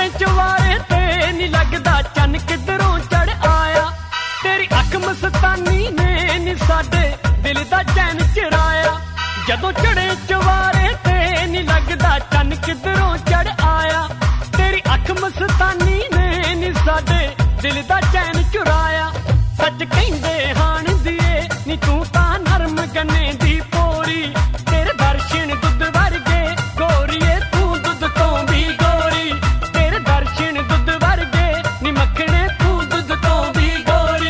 ਚੜੇ ਚਵਾਰੇ ਤੇ ਨੀ ਲੱਗਦਾ ਚੰਨ ਕਿੱਧਰੋਂ ਚੜ ਆਇਆ। ਤੇਰੀ ਅੱਖ ਮਸਤਾਨੀ ਨੇ ਨੀ ਸਾਡੇ ਦਿਲ ਦਾ ਚੈਨ ਚੁਰਾਇਆ। ਜਦੋਂ ਚੜੇ ਚਵਾਰੇ ਤੇ ਨੀ ਲੱਗਦਾ ਚੰਨ ਕਿੱਧਰੋਂ ਚੜ ਆਇਆ। ਤੇਰੀ ਅੱਖ ਮਸਤਾਨੀ ਨੇ ਨੀ ਸਾਡੇ ਦਿਲ ਦਾ ਚੈਨ ਚੁਰਾਇਆ। ਸੱਚ ਕਹਿੰਦੇ ਹਾਣ ਦੀਏ ਨੀ ਤੂੰ ਤਾਂ ਨਰਮ ਗੰਨੇ ਦੀ ਪੋਰੀ। ਤੇਰੇ ਦਰਸ਼ਨ ਦੁੱਧ ਵਰਗੇ ਗੋਰੀਏ ਤੂੰ ਦੁੱਧ ਤੋਂ ਵੀ ਗੋਰੀ। ਤੇਰੇ ਦਰਸ਼ਨ ਦੁੱਧ ਵਰਗੇ ਨੀ ਮੱਖਣੇ ਤੂੰ ਦੁੱਧ ਤੋਂ ਵੀ ਗੋਰੀ।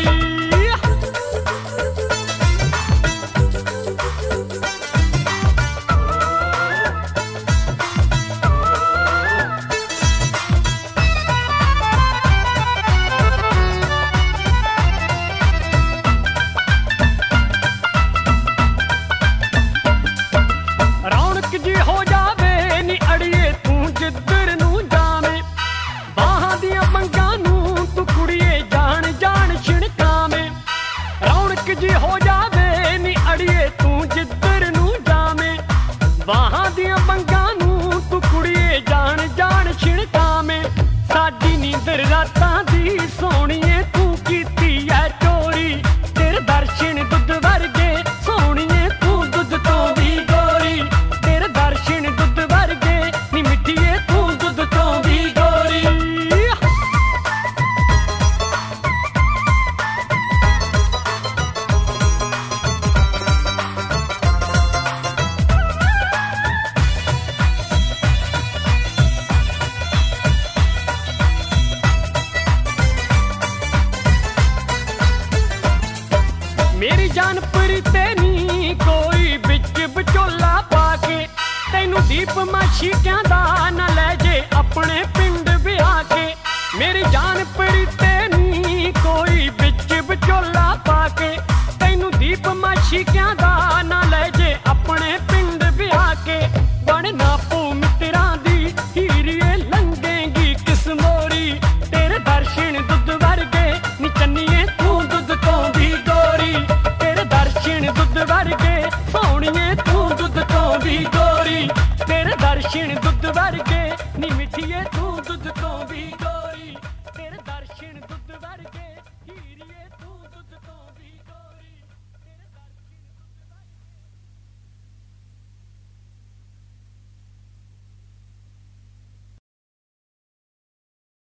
ਰੌਣਕ ਜੀ ਹੋ ਜਾਵੇ ਨੀ ਅੜੀਏ ਤੂੰ ਜਿੱਧਰ ਨੂੰ ਜਾਵੇਂ। ਬਾਹਾਂ ਦੀਆਂ ਮੰਗਾਂ ਨੂੰ ਤੂੰ ਕੁੜੀਏ ਜਾਣ ਜਾਣ ਛਿਣਕਾਵੇਂ। ਰੌਣਕ ਜੀ ਹੋ ਜਾਵੇ ਨੀ ਅੜੀਏ ਤੂੰ ਜਿੱਧਰ ਨੂੰ ਜਾਵੇਂ। ਬਾਹਾਂ ਦੀਆਂ ਮੰਗਾਂ ਨੂੰ ਤੂੰ ਕੁੜੀਏ ਜਾਣ ਜਾਣ ਛਿਣਕਾਵੇਂ। ਸਾਡੀ ਨੀਂਦਰ ਰਾਤਾਂ ਦੀ ਸੋਹਣੀਏ ਤੂੰ ਕੀਤੀ ਐ ਚੋਰੀ। ਤੇਰੇ ਦਰਸ਼ਨ ਦੁੱਧ ਵਰਗੇ ਸੋਹਣੀਏ ਤੂੰ ਦੁੱਧ ਤੋਂ ਵੀ ਗੋਰੀ। ਤੇਰੇ ਦਰਸ਼ਨ ਦੁੱਧ ਵਰਗੇ ਨੀ ਮਿੱਠੀਏ ਤੂੰ ਦੁੱਧ ਤੋਂ ਵੀ ਗੋਰੀ। ਮੇਰੀ ਜਾਨ ਪਰੀ ਤੇ ਨੀ ਕੋਈ ਵਿੱਚ ਵਿਚੋਲਾ ਪਾ ਕੇ। ਤੈਨੂੰ ਦੀਪ ਮਾਸ਼ੀਕਿਆਂ ਦਾ ਨਾ ਲੈ ਜੇ ਆਪਣੇ ਪਿੰਡ ਵਿਆਹ ਕੇ। ਮੇਰੀ ਜਾਨ